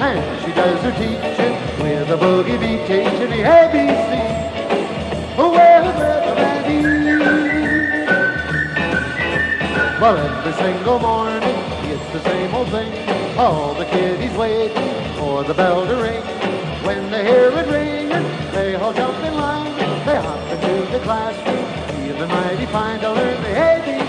and she does her teaching with a boogie beat, teaching the ABC. With rhythm and ease. Well, every single morning, it's the same old thing. All the kiddies waiting for the bell to ring. When they hear it ringing, they all jump in line. They hop into the classroom, feeling mighty fine to learn the ABC.